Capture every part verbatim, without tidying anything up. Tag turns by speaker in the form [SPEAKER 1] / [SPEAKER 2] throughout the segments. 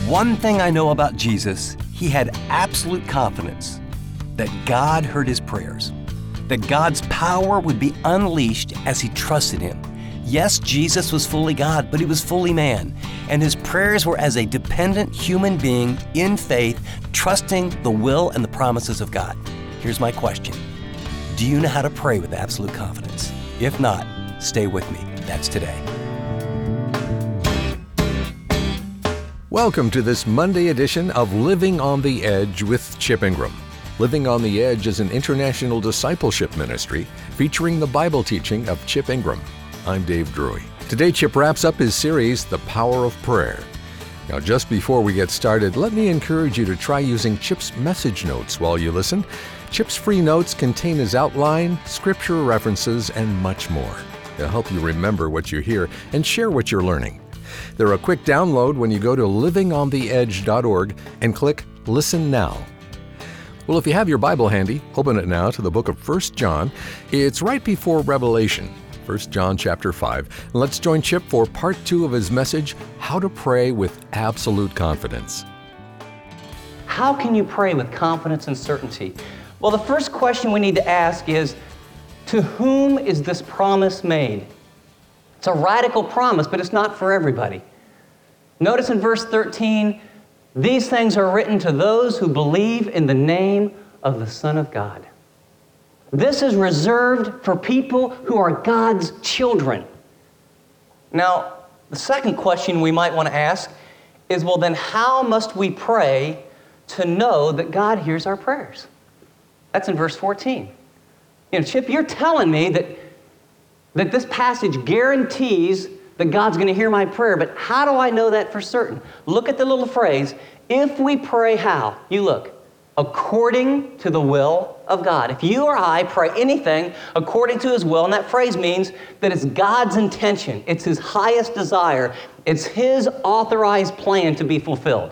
[SPEAKER 1] one thing I know about Jesus, he had absolute confidence that God heard his prayers, that God's power would be unleashed as he trusted him. Yes, Jesus was fully God, but he was fully man, and his prayers were as a dependent human being in faith, trusting the will and the promises of God. Here's my question. Do you know how to pray with absolute confidence? If not, stay with me. That's today.
[SPEAKER 2] Welcome to this Monday edition of Living on the Edge with Chip Ingram. Living on the Edge is an international discipleship ministry featuring the Bible teaching of Chip Ingram. I'm Dave Drury. Today, Chip wraps up his series, The Power of Prayer. Now, just before we get started, let me encourage you to try using Chip's message notes while you listen. Chip's free notes contain his outline, scripture references, and much more. They'll help you remember what you hear and share what you're learning. They're a quick download when you go to living on the edge dot org and click Listen Now. Well, if you have your Bible handy, open it now to the book of First John. It's right before Revelation. First John chapter five. And let's join Chip for part two of his message, How to Pray with Absolute Confidence.
[SPEAKER 3] How can you pray with confidence and certainty? Well, the first question we need to ask is, to whom is this promise made? It's a radical promise, but it's not for everybody. Notice in verse thirteen, these things are written to those who believe in the name of the Son of God. This is reserved for people who are God's children. Now, the second question we might want to ask is, well, then how must we pray to know that God hears our prayers? That's in verse fourteen. You know, Chip, you're telling me that, that this passage guarantees that God's going to hear my prayer, but how do I know that for certain? Look at the little phrase, if we pray how? You look. According to the will of God. If you or I pray anything according to his will, and that phrase means that it's God's intention, it's his highest desire, it's his authorized plan to be fulfilled.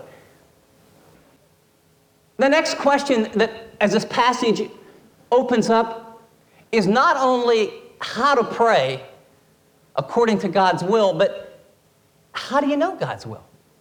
[SPEAKER 3] The next question that, as this passage opens up, is not only how to pray according to God's will, but how do you know God's will?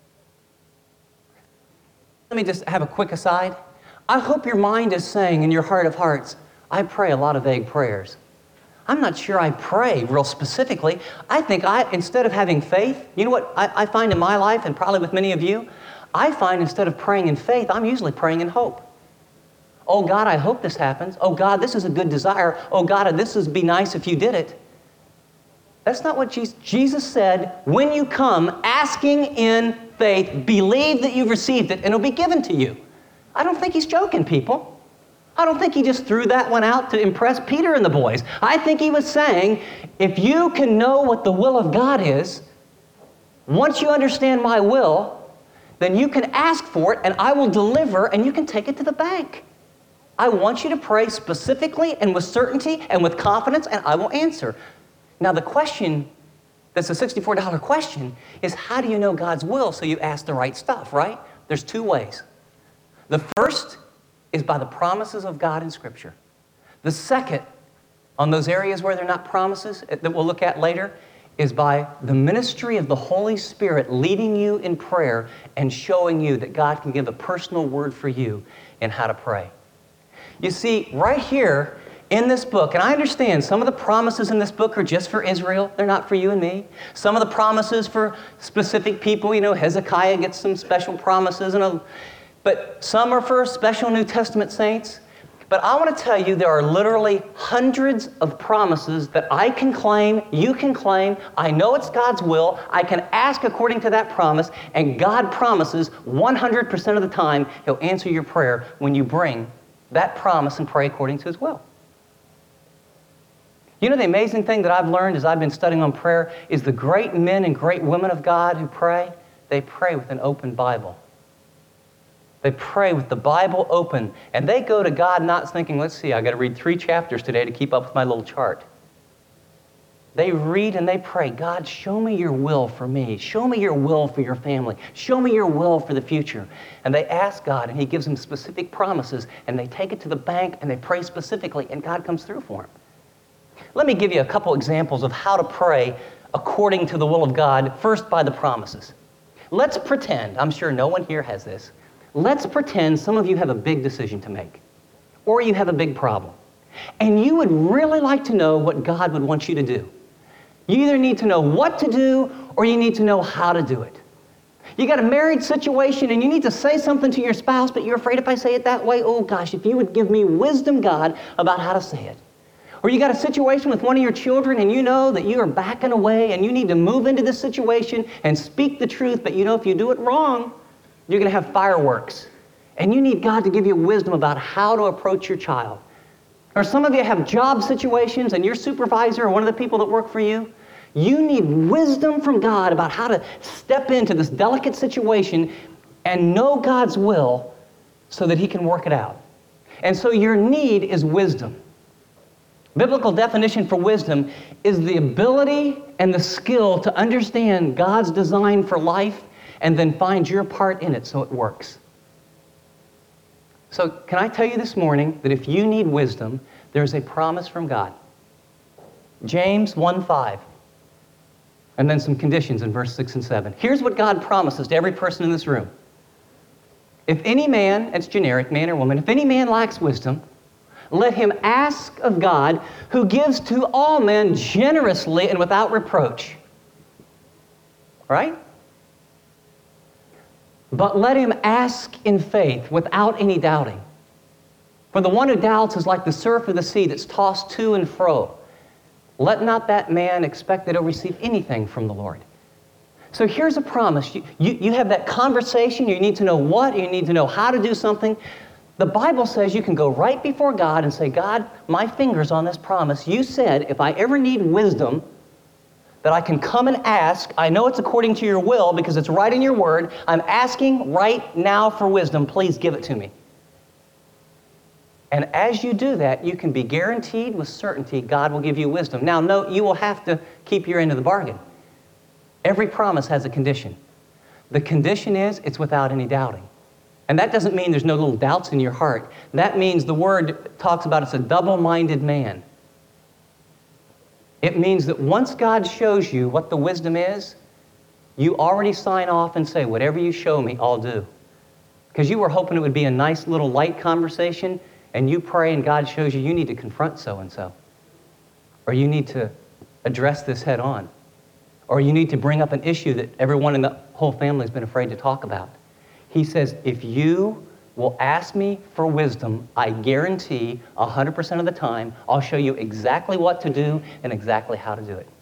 [SPEAKER 3] Let me just have a quick aside. I hope your mind is saying in your heart of hearts, I pray a lot of vague prayers. I'm not sure I pray real specifically. I think I, instead of having faith, you know what I, I find in my life, and probably with many of you, I find instead of praying in faith, I'm usually praying in hope. Oh God, I hope this happens. Oh God, this is a good desire. Oh God, this would be nice if you did it. That's not what Jesus, Jesus said, when you come asking in faith, believe that you've received it and it'll be given to you. I don't think he's joking, people. I don't think he just threw that one out to impress Peter and the boys. I think he was saying, if you can know what the will of God is, once you understand my will, then you can ask for it and I will deliver and you can take it to the bank. I want you to pray specifically and with certainty and with confidence and I will answer. Now the question, that's a sixty-four dollar question, is how do you know God's will so you ask the right stuff, right? There's two ways. The first is by the promises of God in Scripture. The second, on those areas where they're not promises that we'll look at later, is by the ministry of the Holy Spirit leading you in prayer and showing you that God can give a personal word for you in how to pray. You see, right here in this book, and I understand some of the promises in this book are just for Israel. They're not for you and me. Some of the promises for specific people, you know, Hezekiah gets some special promises, and a, but some are for special New Testament saints. But I want to tell you there are literally hundreds of promises that I can claim, you can claim. I know it's God's will. I can ask according to that promise, and God promises one hundred percent of the time He'll answer your prayer when you bring that promise and pray according to His will. You know, the amazing thing that I've learned as I've been studying on prayer is the great men and great women of God who pray, they pray with an open Bible. They pray with the Bible open, and they go to God not thinking, let's see, I got to read three chapters today to keep up with my little chart. They read and they pray, God, show me your will for me. Show me your will for your family. Show me your will for the future. And they ask God, and He gives them specific promises, and they take it to the bank, and they pray specifically, and God comes through for them. Let me give you a couple examples of how to pray according to the will of God, first by the promises. Let's pretend, I'm sure no one here has this, let's pretend some of you have a big decision to make, or you have a big problem, and you would really like to know what God would want you to do. You either need to know what to do, or you need to know how to do it. You got a married situation, and you need to say something to your spouse, but you're afraid if I say it that way, oh gosh, if you would give me wisdom, God, about how to say it. Or you got a situation with one of your children, and you know that you are backing away, and you need to move into this situation and speak the truth, but you know if you do it wrong, you're going to have fireworks. And you need God to give you wisdom about how to approach your child. Or some of you have job situations, and your supervisor or one of the people that work for you, you need wisdom from God about how to step into this delicate situation and know God's will so that He can work it out. And so your need is wisdom. Biblical definition for wisdom is the ability and the skill to understand God's design for life and then find your part in it so it works. So can I tell you this morning that if you need wisdom, there's a promise from God. James one five. And then some conditions in verse six and seven. Here's what God promises to every person in this room. If any man, it's generic, man or woman, if any man lacks wisdom, let him ask of God, who gives to all men generously and without reproach. Right? But let him ask in faith without any doubting. For the one who doubts is like the surf of the sea that's tossed to and fro. Let not that man expect that he'll receive anything from the Lord. So here's a promise. You, you, you have that conversation. You need to know what. You need to know how to do something. The Bible says you can go right before God and say, God, my finger's on this promise. You said if I ever need wisdom, that I can come and ask. I know it's according to your will because it's right in your word. I'm asking right now for wisdom. Please give it to me. And as you do that, you can be guaranteed with certainty God will give you wisdom. Now, note, you will have to keep your end of the bargain. Every promise has a condition. The condition is it's without any doubting. And that doesn't mean there's no little doubts in your heart. That means the word talks about it's a double-minded man. It means that once God shows you what the wisdom is, you already sign off and say, whatever you show me, I'll do. Because you were hoping it would be a nice little light conversation, and you pray and God shows you you need to confront so-and-so. Or you need to address this head on. Or you need to bring up an issue that everyone in the whole family has been afraid to talk about. He says, if you will ask me for wisdom, I guarantee one hundred percent of the time, I'll show you exactly what to do and exactly how to do it.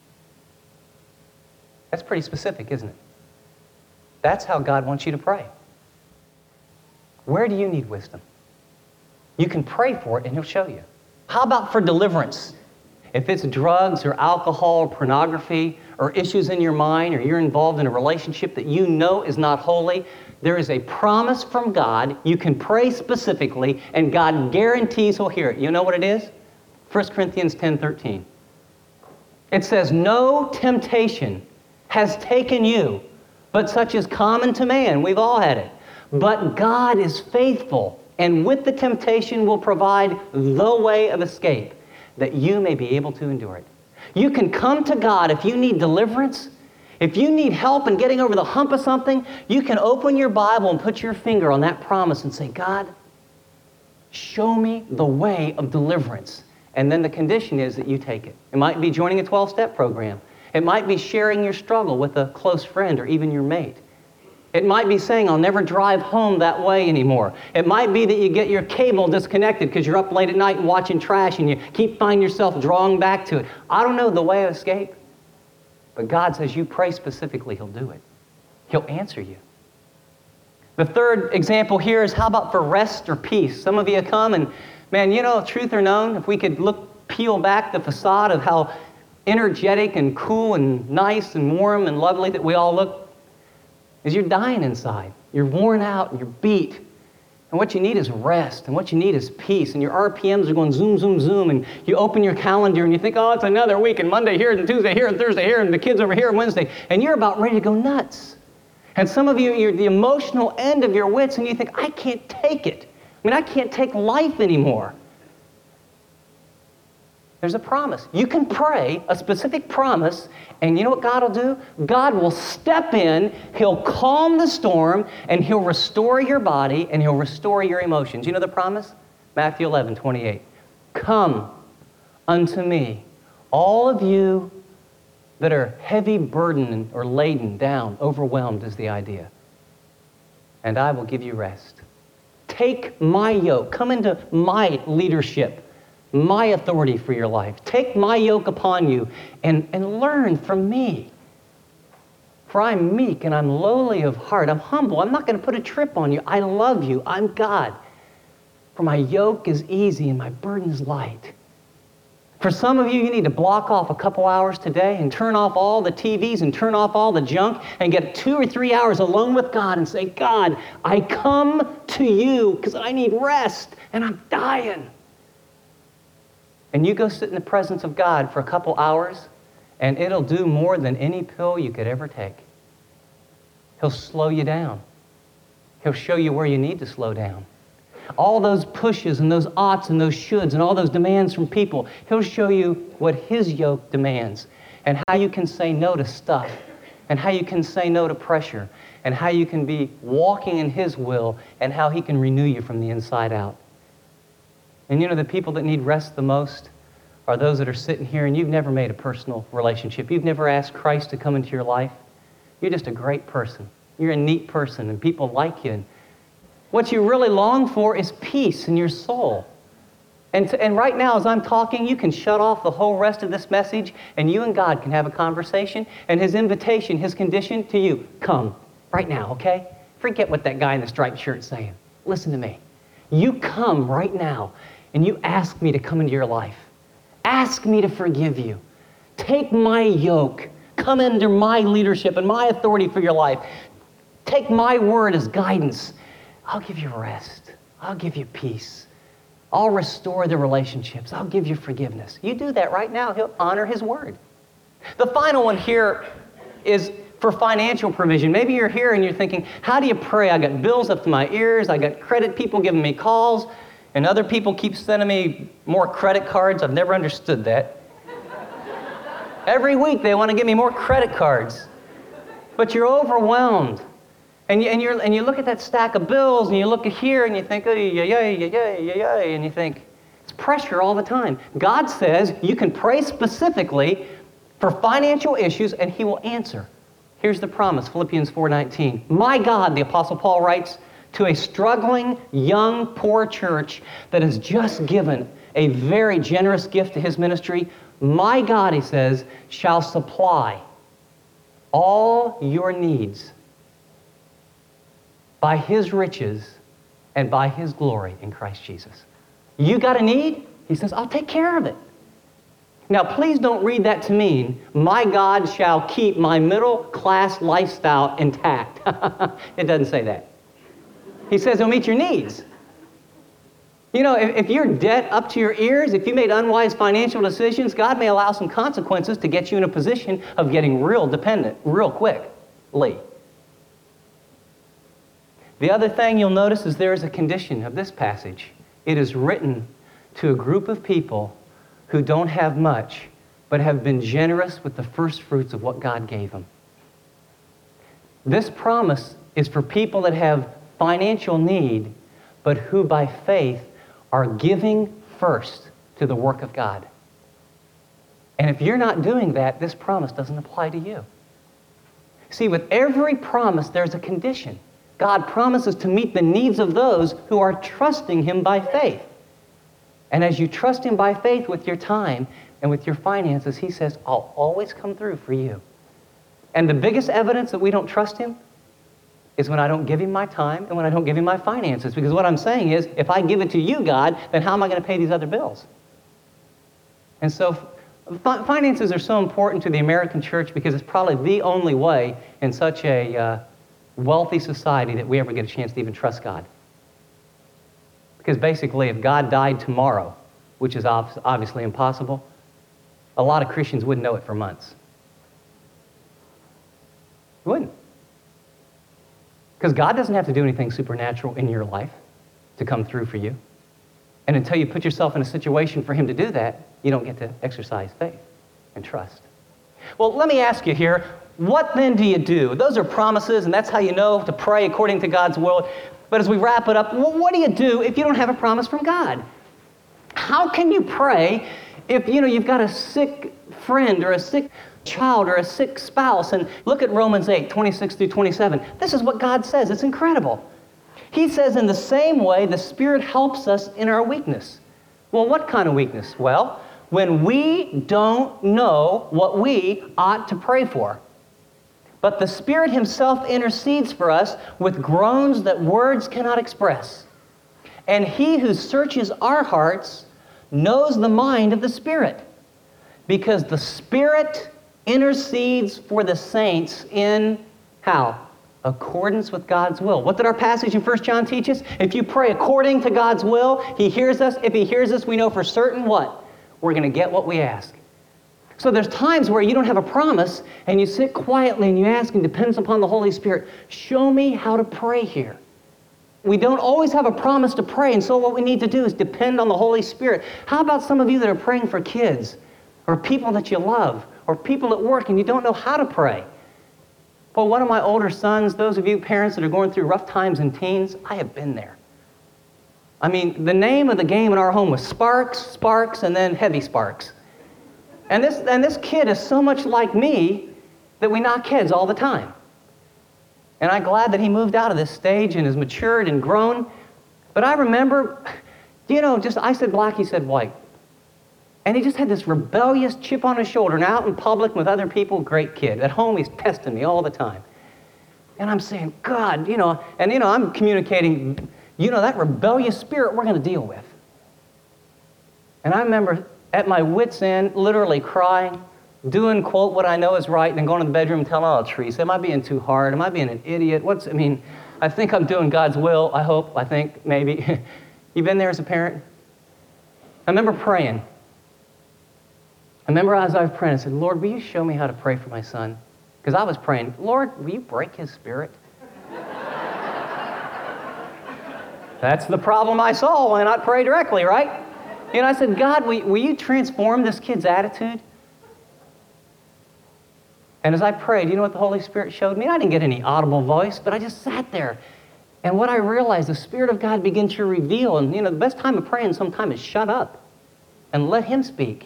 [SPEAKER 3] That's pretty specific, isn't it? That's how God wants you to pray. Where do you need wisdom? You can pray for it and He'll show you. How about for deliverance? If it's drugs or alcohol or pornography or issues in your mind or you're involved in a relationship that you know is not holy, there is a promise from God. You can pray specifically and God guarantees He'll hear it. You know what it is? First Corinthians ten thirteen. It says, no temptation has taken you, but such is common to man. We've all had it. But God is faithful, and with the temptation will provide the way of escape, that you may be able to endure it. You can come to God if you need deliverance. If you need help in getting over the hump of something, you can open your Bible and put your finger on that promise and say, God, show me the way of deliverance. And then the condition is that you take it. It might be joining a twelve-step program. It might be sharing your struggle with a close friend or even your mate. It might be saying, I'll never drive home that way anymore. It might be that you get your cable disconnected because you're up late at night and watching trash and you keep finding yourself drawing back to it. I don't know the way of escape, but God says you pray specifically, He'll do it. He'll answer you. The third example here is how about for rest or peace? Some of you come and, man, you know, truth or known, if we could look, peel back the facade of how energetic and cool and nice and warm and lovely that we all look, is you're dying inside. You're worn out and you're beat. And what you need is rest, and what you need is peace, and your R P Ms are going zoom, zoom, zoom, and you open your calendar and you think, oh, it's another week, and Monday here, and Tuesday here, and Thursday here, and the kids over here on Wednesday, and you're about ready to go nuts. And some of you, you're the emotional end of your wits, and you think, I can't take it. I mean, I can't take life anymore. There's a promise. You can pray a specific promise, and you know what God will do? God will step in, He'll calm the storm, and He'll restore your body, and He'll restore your emotions. You know the promise? Matthew eleven twenty-eight. Come unto me, all of you that are heavy burdened or laden down, overwhelmed is the idea, and I will give you rest. Take my yoke. Come into my leadership, my authority for your life. Take my yoke upon you and, and learn from me. For I'm meek and I'm lowly of heart. I'm humble. I'm not going to put a trip on you. I love you. I'm God. For my yoke is easy and my burden is light. For some of you, you need to block off a couple hours today and turn off all the T Vs and turn off all the junk and get two or three hours alone with God and say, God, I come to you because I need rest and I'm dying. And you go sit in the presence of God for a couple hours, and it'll do more than any pill you could ever take. He'll slow you down. He'll show you where you need to slow down. All those pushes and those oughts and those shoulds and all those demands from people, He'll show you what His yoke demands and how you can say no to stuff and how you can say no to pressure and how you can be walking in His will and how He can renew you from the inside out. And you know, the people that need rest the most are those that are sitting here and you've never made a personal relationship. You've never asked Christ to come into your life. You're just a great person. You're a neat person and people like you. And what you really long for is peace in your soul. And, to, and right now, as I'm talking, you can shut off the whole rest of this message and you and God can have a conversation. And His invitation, His condition to you, come right now, okay? Forget what that guy in the striped shirt's saying. Listen to me. You come right now and you ask me to come into your life. Ask me to forgive you. Take my yoke. Come under my leadership and my authority for your life. Take my word as guidance. I'll give you rest. I'll give you peace. I'll restore the relationships. I'll give you forgiveness. You do that right now, He'll honor His word. The final one here is for financial provision. Maybe you're here and you're thinking, how do you pray? I got bills up to my ears. I got credit people giving me calls. And other people keep sending me more credit cards. I've never understood that. Every week they want to give me more credit cards. But you're overwhelmed. And you, and, you're, and you look at that stack of bills and you look at here and you think, oh, yeah, yeah, yeah, yeah, yeah, yeah, and you think, it's pressure all the time. God says you can pray specifically for financial issues and He will answer. Here's the promise, Philippians four nineteen. My God, the Apostle Paul writes, to a struggling, young, poor church that has just given a very generous gift to his ministry, my God, he says, shall supply all your needs by His riches and by His glory in Christ Jesus. You got a need? He says, I'll take care of it. Now, please don't read that to mean, my God shall keep my middle-class lifestyle intact. It doesn't say that. He says He'll meet your needs. You know, if, if you're debt up to your ears, if you made unwise financial decisions, God may allow some consequences to get you in a position of getting real dependent real quickly. The other thing you'll notice is there is a condition of this passage. It is written to a group of people who don't have much, but have been generous with the first fruits of what God gave them. This promise is for people that have financial need, but who by faith are giving first to the work of God. And if you're not doing that, this promise doesn't apply to you. See, with every promise, there's a condition. God promises to meet the needs of those who are trusting Him by faith. And as you trust Him by faith with your time and with your finances, He says, I'll always come through for you. And the biggest evidence that we don't trust Him is when I don't give Him my time and when I don't give Him my finances. Because what I'm saying is, if I give it to you, God, then how am I going to pay these other bills? And so fi- finances are so important to the American church because it's probably the only way in such a uh, wealthy society that we ever get a chance to even trust God. Because basically, if God died tomorrow, which is ob- obviously impossible, a lot of Christians wouldn't know it for months. Wouldn't. Because God doesn't have to do anything supernatural in your life to come through for you. And until you put yourself in a situation for him to do that, you don't get to exercise faith and trust. Well, let me ask you here, what then do you do? Those are promises, and that's how you know to pray according to God's will. But as we wrap it up, well, what do you do if you don't have a promise from God? How can you pray if, you know, you've got a sick friend or a sick child or a sick spouse? And look at Romans eight, twenty-six through twenty-seven. This is what God says. It's incredible. He says, in the same way, the Spirit helps us in our weakness. Well, what kind of weakness? Well, when we don't know what we ought to pray for. But the Spirit Himself intercedes for us with groans that words cannot express. And He who searches our hearts knows the mind of the Spirit, because the Spirit intercedes for the saints in how? Accordance with God's will. What did our passage in First John teach us? If you pray according to God's will, He hears us. If He hears us, we know for certain what? We're going to get what we ask. So there's times where you don't have a promise, and you sit quietly and you ask, and depends upon the Holy Spirit, show me how to pray here. We don't always have a promise to pray, and so what we need to do is depend on the Holy Spirit. How about some of you that are praying for kids, or people that you love, or people at work, and you don't know how to pray? Well, one of my older sons, those of you parents that are going through rough times in teens, I have been there. I mean, the name of the game in our home was Sparks, Sparks, and then Heavy Sparks. And this, and this kid is so much like me that we knock heads all the time. And I'm glad that he moved out of this stage and has matured and grown. But I remember, you know, just I said black, he said white. And he just had this rebellious chip on his shoulder. And out in public with other people, great kid. At home, he's testing me all the time. And I'm saying, God, you know, and, you know, I'm communicating, you know, that rebellious spirit we're going to deal with. And I remember at my wit's end, literally crying, doing, quote, what I know is right, and then going to the bedroom and telling, oh, Teresa, am I being too hard? Am I being an idiot? What's, I mean, I think I'm doing God's will, I hope, I think, maybe. You been there as a parent? I remember praying. I remember as I was praying, I said, Lord, will you show me how to pray for my son? Because I was praying, Lord, will you break his spirit? That's the problem I saw when I prayed directly, right? And I said, God, will, will you transform this kid's attitude? And as I prayed, you know what the Holy Spirit showed me? I didn't get any audible voice, but I just sat there. And what I realized, the Spirit of God began to reveal. And, you know, the best time of praying sometimes is shut up and let Him speak.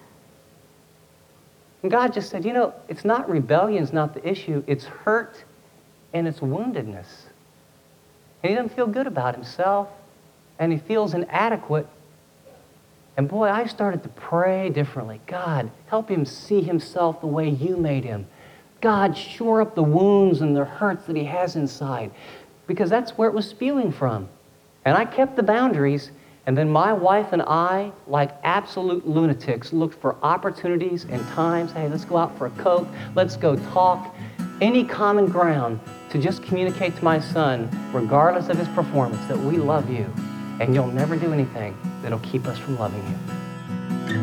[SPEAKER 3] And God just said, you know, it's not rebellion, it's not the issue. It's hurt and it's woundedness. And he doesn't feel good about himself, and he feels inadequate. And boy, I started to pray differently. God, help him see himself the way you made him. God, shore up the wounds and the hurts that he has inside, because that's where it was spewing from. And I kept the boundaries. And then my wife and I, like absolute lunatics, looked for opportunities and times. Hey, let's go out for a Coke. Let's go talk. Any common ground to just communicate to my son, regardless of his performance, that we love you. And you'll never do anything that'll keep us from loving you.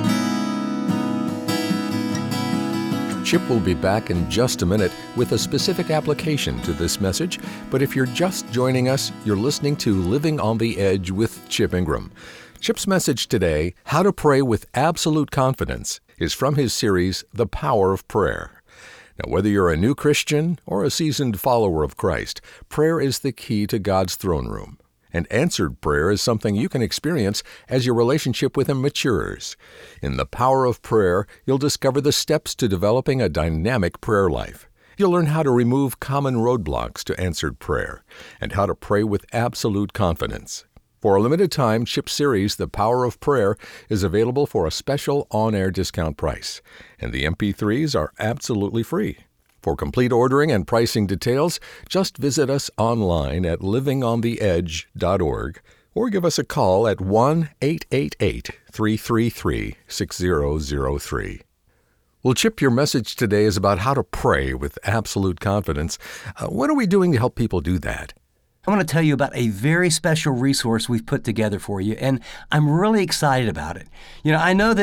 [SPEAKER 2] Chip will be back in just a minute with a specific application to this message, but if you're just joining us, you're listening to Living on the Edge with Chip Ingram. Chip's message today, How to Pray with Absolute Confidence, is from his series, The Power of Prayer. Now, whether you're a new Christian or a seasoned follower of Christ, prayer is the key to God's throne room. And answered prayer is something you can experience as your relationship with Him matures. In The Power of Prayer, you'll discover the steps to developing a dynamic prayer life. You'll learn how to remove common roadblocks to answered prayer and how to pray with absolute confidence. For a limited time, Chip's series, The Power of Prayer, is available for a special on-air discount price, and the M P threes are absolutely free. For complete ordering and pricing details, just visit us online at living on the edge dot org or give us a call at one eight eight eight, three three three, six zero zero three. Well, Chip, your message today is about how to pray with absolute confidence. Uh, what are we doing to help people do that?
[SPEAKER 1] I want to tell you about a very special resource we've put together for you, and I'm really excited about it. You know, I know that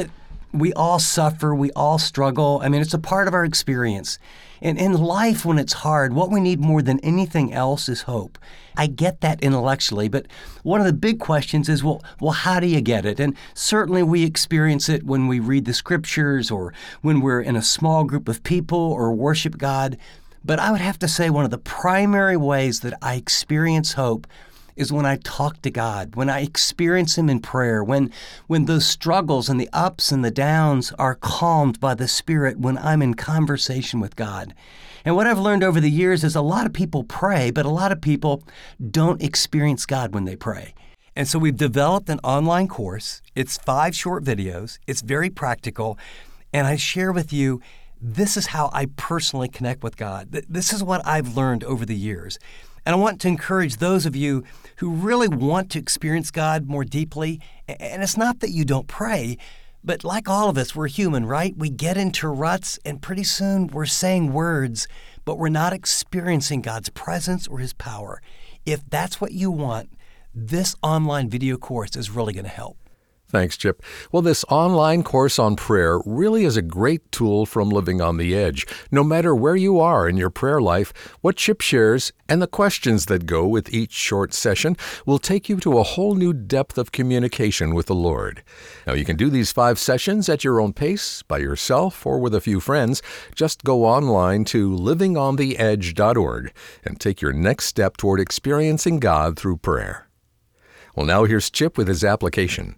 [SPEAKER 1] We all suffer. We all struggle. I mean, it's a part of our experience. And in life, when it's hard, what we need more than anything else is hope. I get that intellectually, but one of the big questions is, well, well, how do you get it? And certainly we experience it when we read the scriptures or when we're in a small group of people or worship God. But I would have to say one of the primary ways that I experience hope is when I talk to God, when I experience Him in prayer, when when those struggles and the ups and the downs are calmed by the Spirit when I'm in conversation with God. And what I've learned over the years is a lot of people pray, but a lot of people don't experience God when they pray. And so we've developed an online course. It's five short videos. It's very practical. And I share with you, this is how I personally connect with God. This is what I've learned over the years. And I want to encourage those of you who really want to experience God more deeply. And it's not that you don't pray, but like all of us, we're human, right? We get into ruts, and pretty soon we're saying words, but we're not experiencing God's presence or His power. If that's what you want, this online video course is really going to help.
[SPEAKER 2] Thanks, Chip. Well, this online course on prayer really is a great tool from Living on the Edge. No matter where you are in your prayer life, what Chip shares and the questions that go with each short session will take you to a whole new depth of communication with the Lord. Now, you can do these five sessions at your own pace, by yourself, or with a few friends. Just go online to living on the edge dot org and take your next step toward experiencing God through prayer. Well, now here's Chip with his application.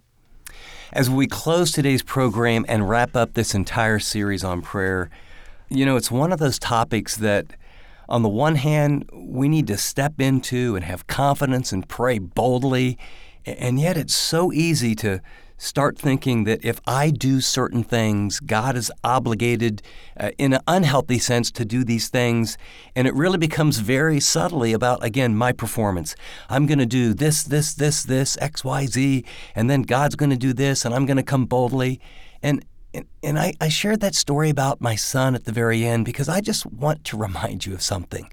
[SPEAKER 1] As we close today's program and wrap up this entire series on prayer, you know, it's one of those topics that, on the one hand, we need to step into and have confidence and pray boldly, and yet it's so easy to start thinking that if I do certain things, God is obligated uh, in an unhealthy sense to do these things. And it really becomes very subtly about, again, my performance. I'm going to do this, this, this, this, X, Y, Z, and then God's going to do this, and I'm going to come boldly. And and, and I, I shared that story about my son at the very end because I just want to remind you of something.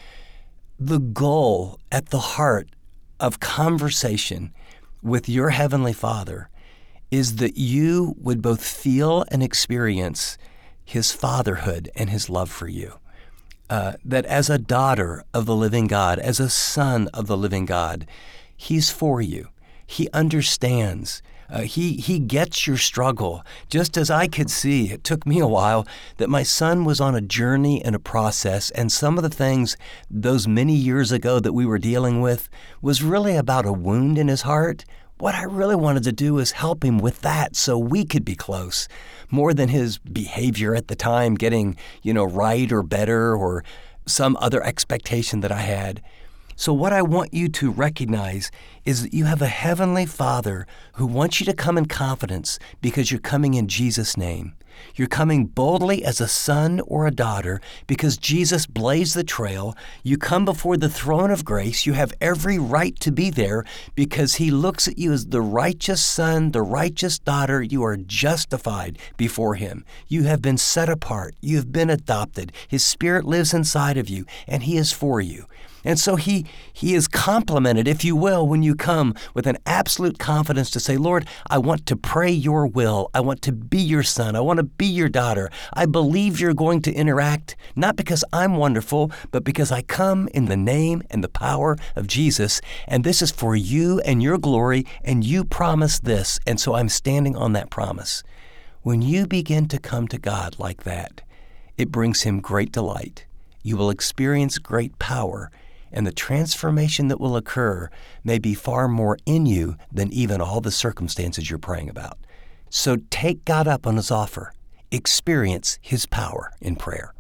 [SPEAKER 1] The goal at the heart of conversation with your Heavenly Father is that you would both feel and experience His fatherhood and His love for you. Uh, that as a daughter of the living God, as a son of the living God, He's for you. He understands. Uh, he, he gets your struggle. Just as I could see, it took me a while, that my son was on a journey and a process, and some of the things those many years ago that we were dealing with was really about a wound in his heart. What I really wanted to do is help him with that so we could be close, more than his behavior at the time getting, you know, right or better or some other expectation that I had. So what I want you to recognize is that you have a Heavenly Father who wants you to come in confidence because you're coming in Jesus' name. You're coming boldly as a son or a daughter because Jesus blazed the trail. You come before the throne of grace. You have every right to be there because He looks at you as the righteous son, the righteous daughter. You are justified before Him. You have been set apart. You have been adopted. His Spirit lives inside of you, and He is for you. And so he he is complimented, if you will, when you come with an absolute confidence to say, Lord, I want to pray your will. I want to be your son. I want to be your daughter. I believe you're going to interact, not because I'm wonderful, but because I come in the name and the power of Jesus. And this is for you and your glory, and you promised this. And so I'm standing on that promise. When you begin to come to God like that, it brings Him great delight. You will experience great power. And the transformation that will occur may be far more in you than even all the circumstances you're praying about. So take God up on His offer. Experience His power in prayer.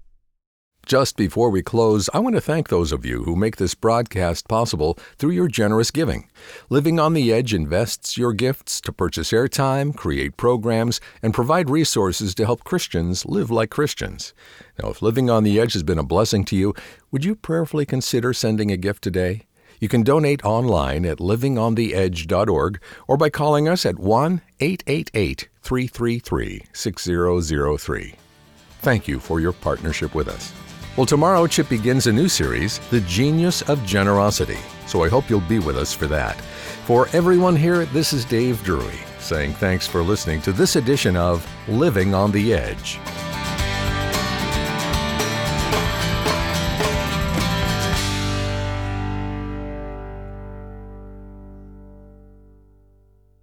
[SPEAKER 2] Just before we close, I want to thank those of you who make this broadcast possible through your generous giving. Living on the Edge invests your gifts to purchase airtime, create programs, and provide resources to help Christians live like Christians. Now, if Living on the Edge has been a blessing to you, would you prayerfully consider sending a gift today? You can donate online at living on the edge dot org or by calling us at one eight eight eight, three three three, six zero zero three. Thank you for your partnership with us. Well, tomorrow Chip begins a new series, The Genius of Generosity, so I hope you'll be with us for that. For everyone here, this is Dave Drury. saying thanks for listening to this edition of Living on the Edge.